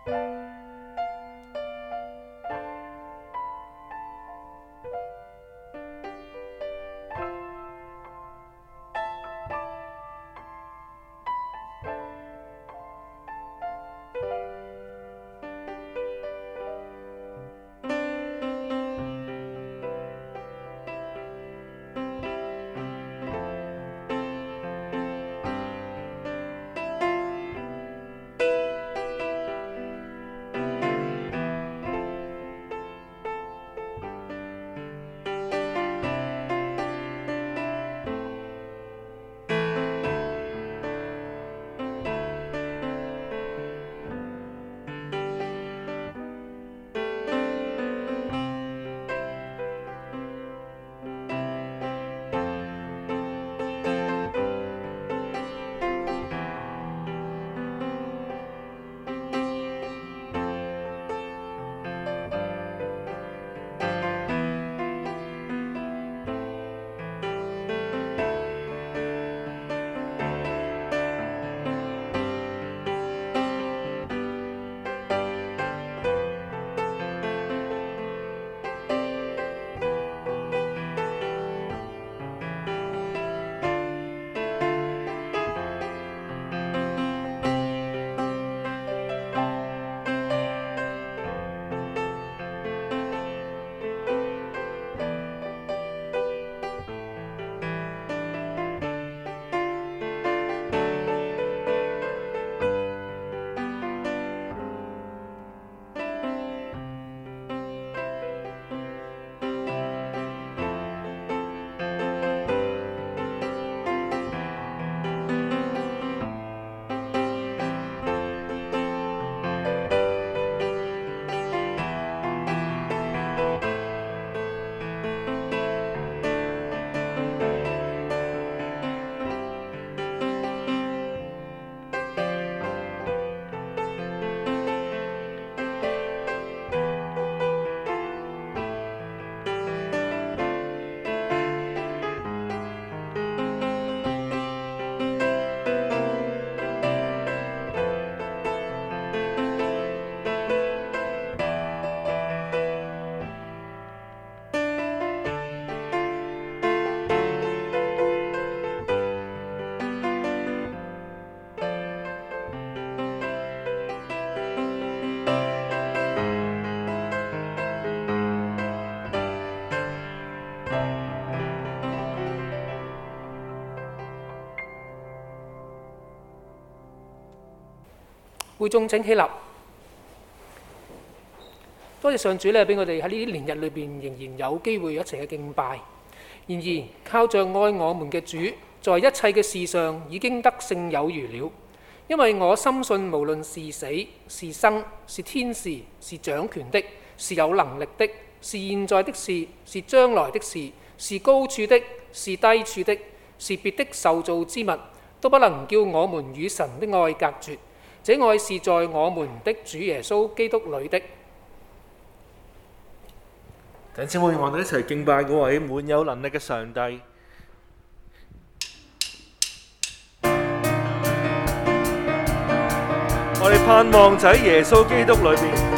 會眾請起立。多謝上主咧，俾我哋喺呢啲年日裏邊仍然有機會一齊嘅敬拜。然而靠着愛我們嘅主，在一切嘅事上已經得勝有餘了。因為我深信，無論是死是生，是天使，是掌權的，是有能力的，是現在的事，是將來的事，是高處的，是低處的，是別的受造之物，都不能叫我們與神的愛隔絕。這愛是在我們的主耶穌基督裏的。 弟兄姊妹，我哋一齊敬拜嗰位滿有能力嘅上帝。我哋盼望就喺耶穌基督裏邊。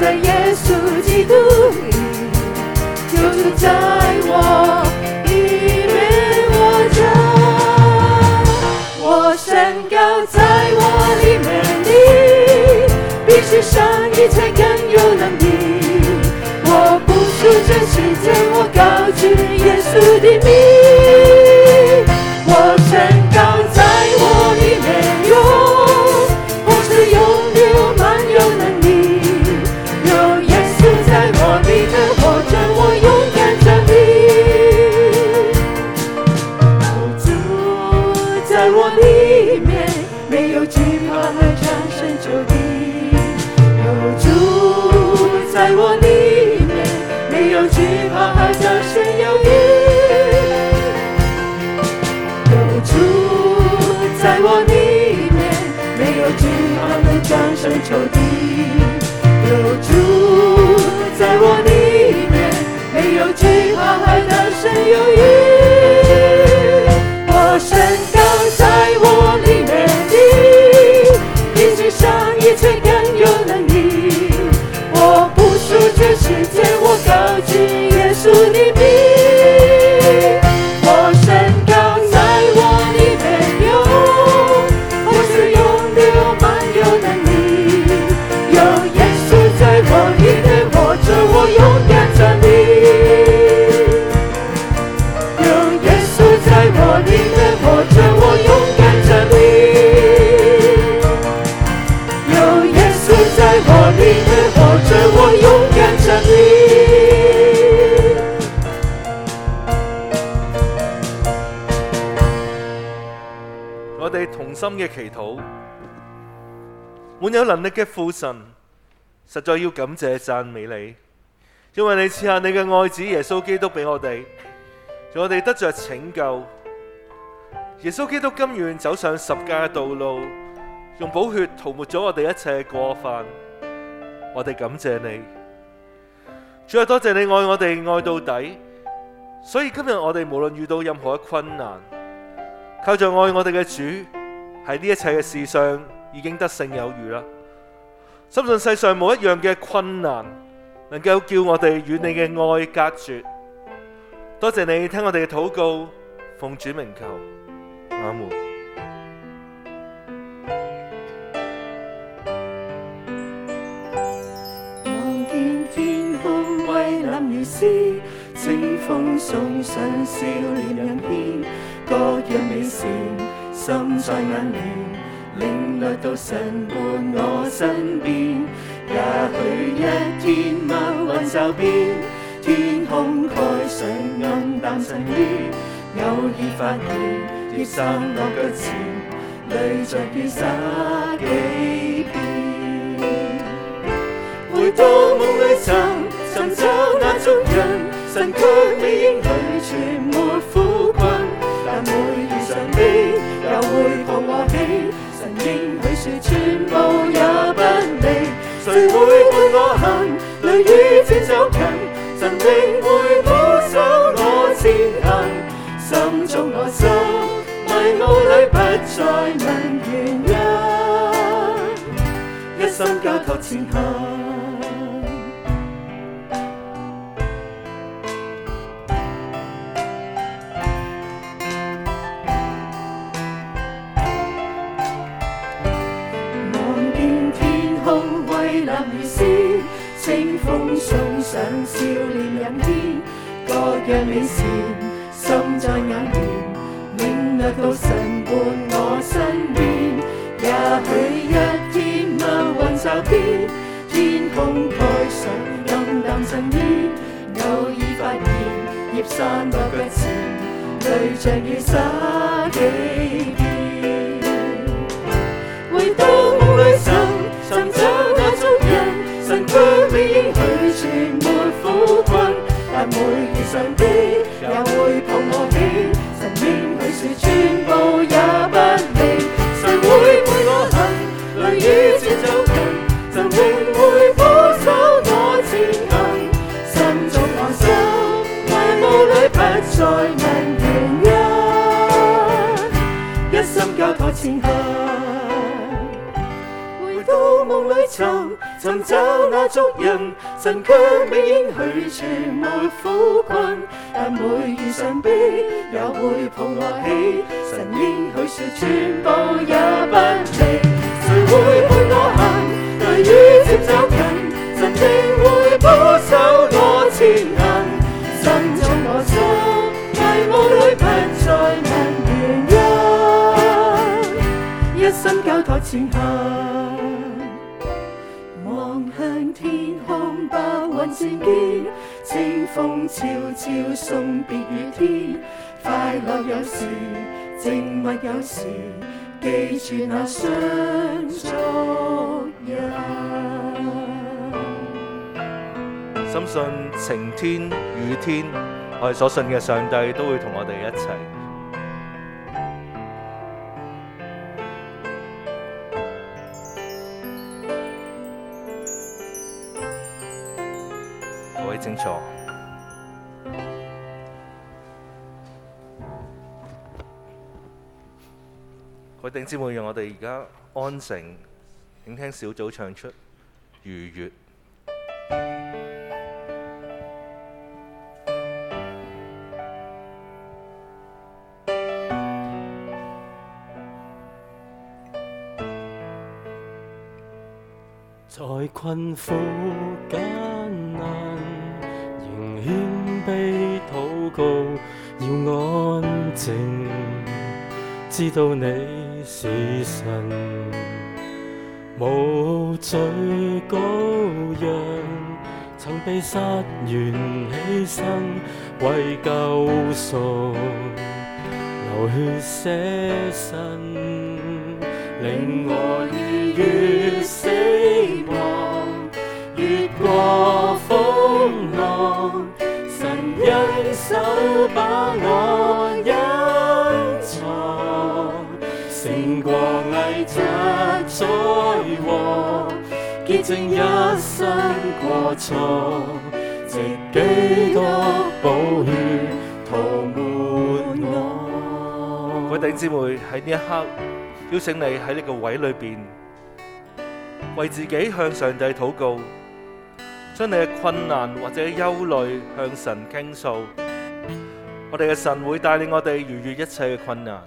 在耶稣基督里，有主在我里面活着。我宣告在我里面你比世上一切更有能力。我不属这世界，我高举耶稣的名。我宣告在我里面有活着永流满有能力，有耶稣在我里面活着，我勇敢站立。有主在我里面，没有惧怕和战胜仇敌。有主在我里面，没有惧怕和战胜忧郁。有主在我里面，没有惧怕和战胜仇敌。有主在我里面，没有惧怕和战胜忧郁。我宣告在我里面的比世上一切更有能力。我不属这世界，我高举耶稣的名。我宣告在我里面有活着永流满有能力，有耶稣在我里面活着，我勇敢站立。有耶稣在我里面活着，我勇敢站立。有耶稣在我里面活着，我勇敢站立。 我哋同心嘅祈禱，滿有能力嘅父神，實在要感謝讚美你，因為你賜下你嘅愛子耶穌基督俾我哋，讓我哋得着拯救。耶穌基督甘願走上十架嘅道路，用寶血塗抹咗我哋一切嘅過犯。我哋感謝你，主啊，多謝你愛我哋愛到底，所以今日我哋無論遇到任何嘅困難，靠着愛我哋嘅主，喺呢一切嘅事上已經得勝有餘啦。深信世上冇一樣嘅困難能夠叫我哋與你嘅愛隔絕。多謝你聽我哋嘅禱告，奉主名求，阿門。 望見天空蔚藍如絲，清風送上少年人篇，各樣美善心在眼簾，領略到神伴我身邊。也許一天密雲驟變，天空蓋上暗淡層煙，偶爾發現跌散落腳前，淚在雨灑幾遍。回到夢裏尋找那眾人，神卻未應許全沒苦困，但每遇上悲又會彷徨起，神應許說全部也不離。誰會伴我行？雷雨漸走近，神定會保守我前行。心中我心迷霧裏不再問原因，一心交託前行。清風送上少年人篇，各樣美善心在眼簾，領略到神伴我身邊。也許一天密雲驟變，天空蓋上暗淡層煙，偶爾發現葉散落腳前，淚像雨灑幾遍。回到夢裏尋找那眾人，神卻未應許全沒苦困，但每遇上悲也會彷徨起，神應許說全部也不離。誰會陪我行？雷雨漸走近，神永會保守我前行。心中我心迷霧裏不再問原因，一心交託前行。回到夢裏尋望，尋找那足印，神卻未應許全沒苦困，但每遇上悲也會抱我起，神應許說全部也不離，誰會陪我行？對於漸走近，神定會保守我前行，心中我心迷霧裏不再問原因，一心交託前行，望向天空白雲漸見，清風悄悄送別雨天，快樂有時，靜默有時，記住那相觸人。 深信晴天雨天，我哋所信嘅上帝都會同我哋一齊。各位請坐。各位弟兄姊妹，讓我哋而家安靜，聆聽小組唱出《逾越》。 在困苦艱難，仍謙卑禱告，要安靜，知道你是神，無罪羔羊，曾被殺完犧牲，為救贖流血捨身，令我逾越死亡，越過風浪，神恩手把我隱藏，勝過危疾災禍，潔淨一生過錯，藉基督寶血塗抹我。 各位弟兄姊妹，喺呢一刻邀請你喺呢個位裏邊，為自己向上帝禱告，將你嘅困難或者憂慮向神傾訴。我哋嘅神會帶領我哋逾越一切嘅困難。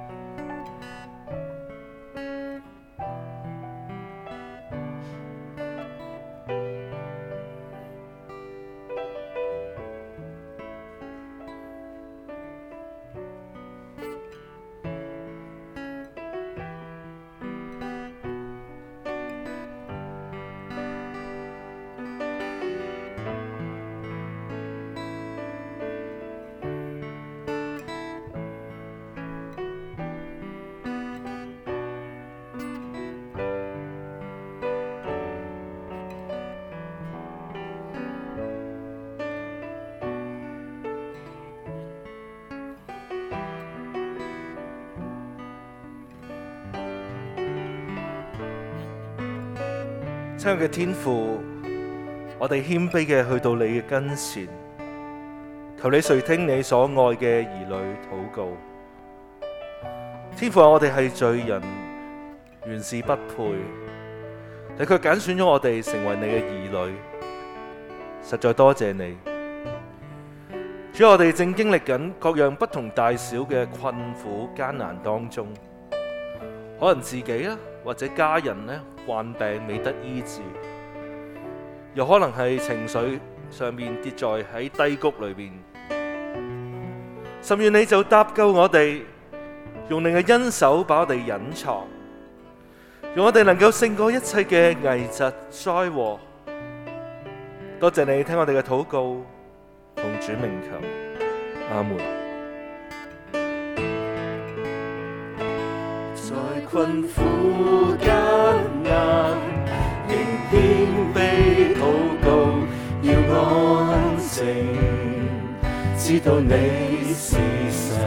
親愛嘅天父，我哋謙卑嘅去到你嘅跟前，求你垂聽你所愛嘅兒女禱告。天父啊，我哋係罪人，原是不配，你卻揀選咗我哋成為你嘅兒女，實在多謝你。主，我哋正經歷緊各樣不同大小嘅困苦艱難當中，可能自己啦，或者家人咧患病未得醫治，又可能係情緒上面跌在喺低谷裏邊。甚願你就搭救我哋，用你嘅恩手把我哋隱藏，讓我哋能夠勝過一切嘅危疾災禍。多謝你聽我哋嘅禱告，奉主名求，阿門。 在困苦艱難，仍謙卑禱告，要安靜，知道你是神，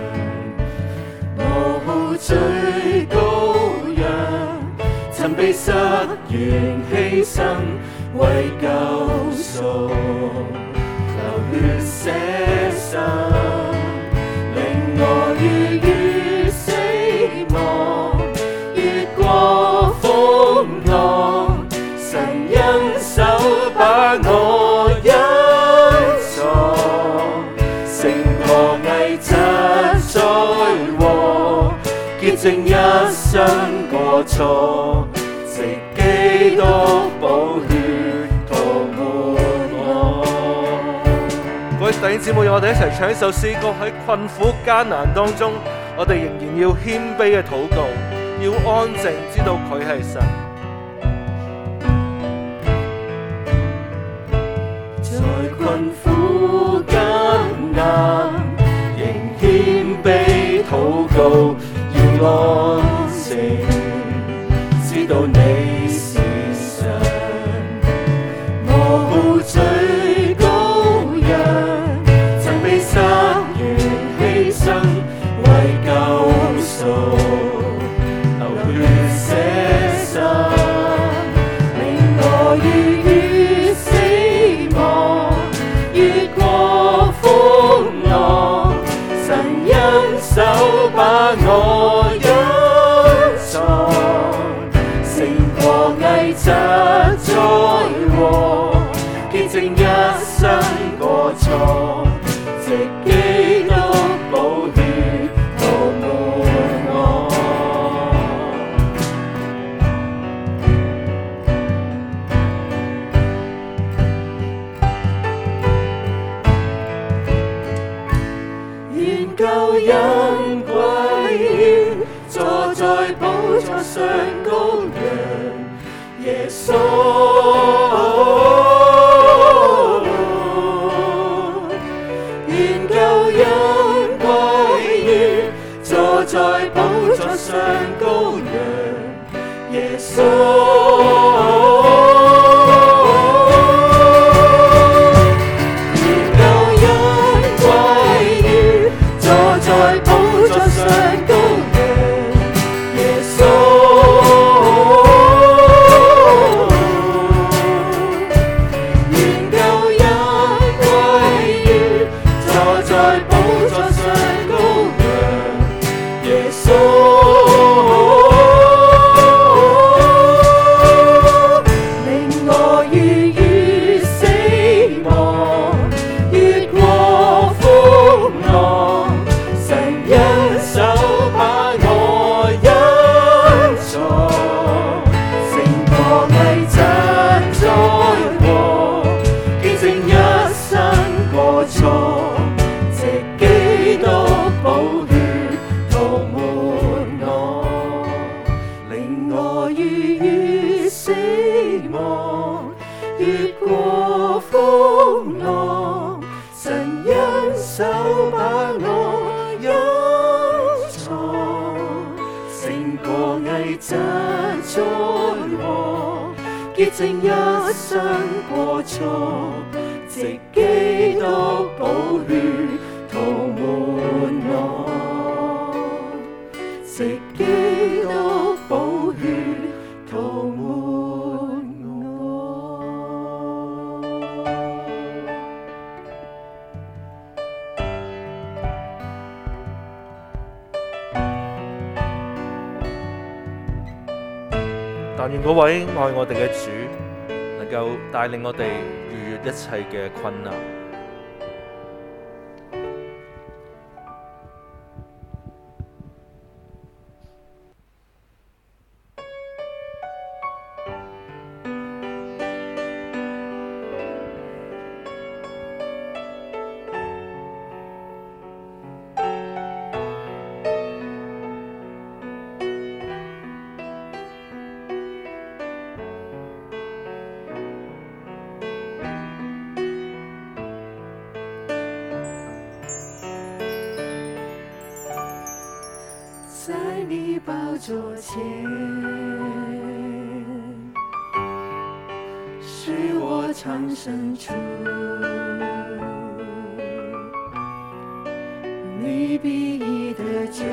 無罪羔羊，曾被殺完犧牲，為救贖流血捨身，令我逾越死亡，越過風浪， 生過錯，藉基督寶血塗抹我。 各位弟兄姊妹，我哋一齊唱一首詩歌，喺困苦艱難當中，我哋仍然要謙卑嘅禱告，要安靜，知道佢係神。 在困苦艱難，仍謙卑禱告，要安靜，知道你是神。我無罪羔羊，曾被殺完犧牲為救贖，流血捨身，令我逾越死亡，越過風浪。神恩手把我隱藏，勝過危疾災禍，潔淨一生過錯，藉基督寶血塗抹我。願救恩歸於坐在寶座上羔羊耶穌。願救恩歸於坐在寶座上羔羊耶穌。在寶座上羔羊耶穌，願救恩歸於坐在寶座上羔羊耶穌。令我逾越死亡，越過風浪。恩手把我隱藏，勝過危疾災禍，潔淨一生過錯，藉基督寶血塗抹我，令我逾越死亡，越過風浪。神恩手把我勝過危疾災禍，潔淨一生過錯，藉基督寶血塗抹我，藉基督寶血塗抹我。 但願嗰位愛我哋嘅主，能夠帶領我哋逾越一切嘅困難。 在你寶座前，是我藏身處，你必義的救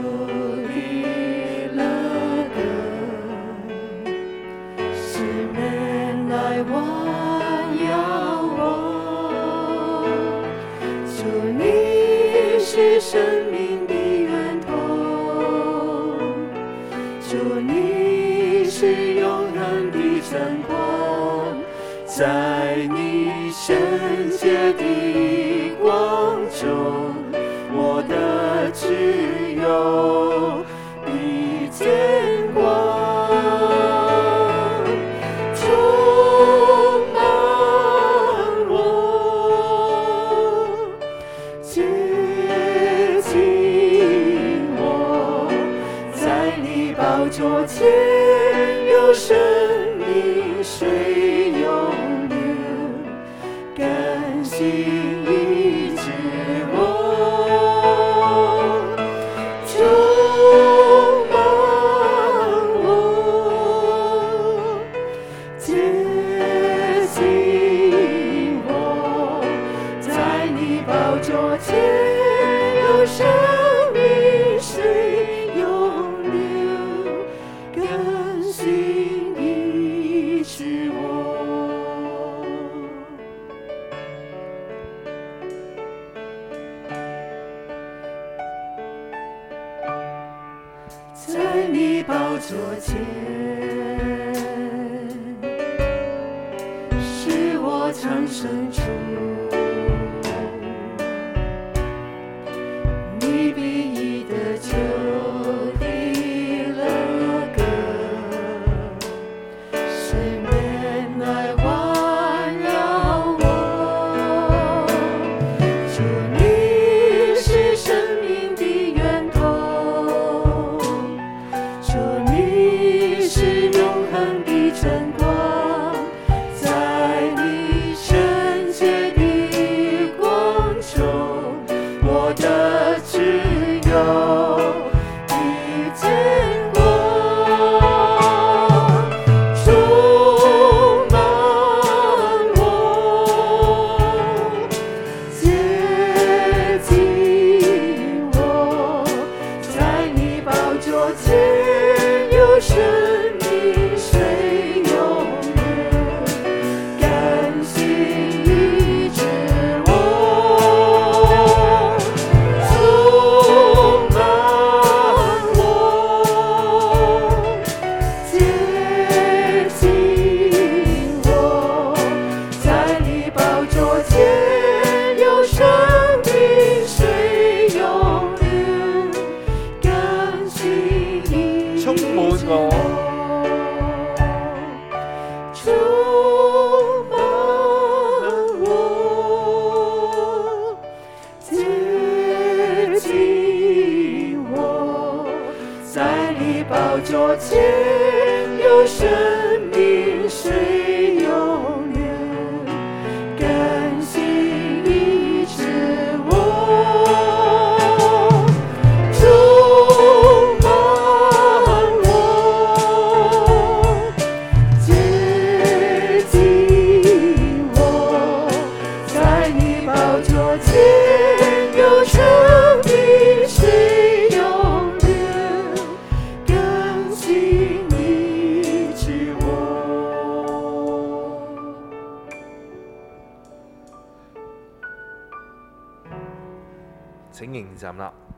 離了根，使人來環繞我，主你是生命的源頭，主你是永恆的真光，在你聖潔的光中，我的自由比天心医治我，充满我，接近我，在你宝座前有生命水涌流，更新医治我。在你宝座前，是我藏身处，你必义的救的乐歌，是面来环绕我，主你是生命的源头，主你是永恒的晨光，在你圣洁的光中，我的只有你见过，充满我，接近我，在你宝座前有生命水涌流，甘心医治我，充满我，接近我，在你宝座前有生命水涌流，甘心医治充滿我， 充满我，接近我，在你宝座前有生命水涌流，甘心医治我，充满我，接近我，在你宝座前有生命水涌流，甘心医治我。 請迎站立。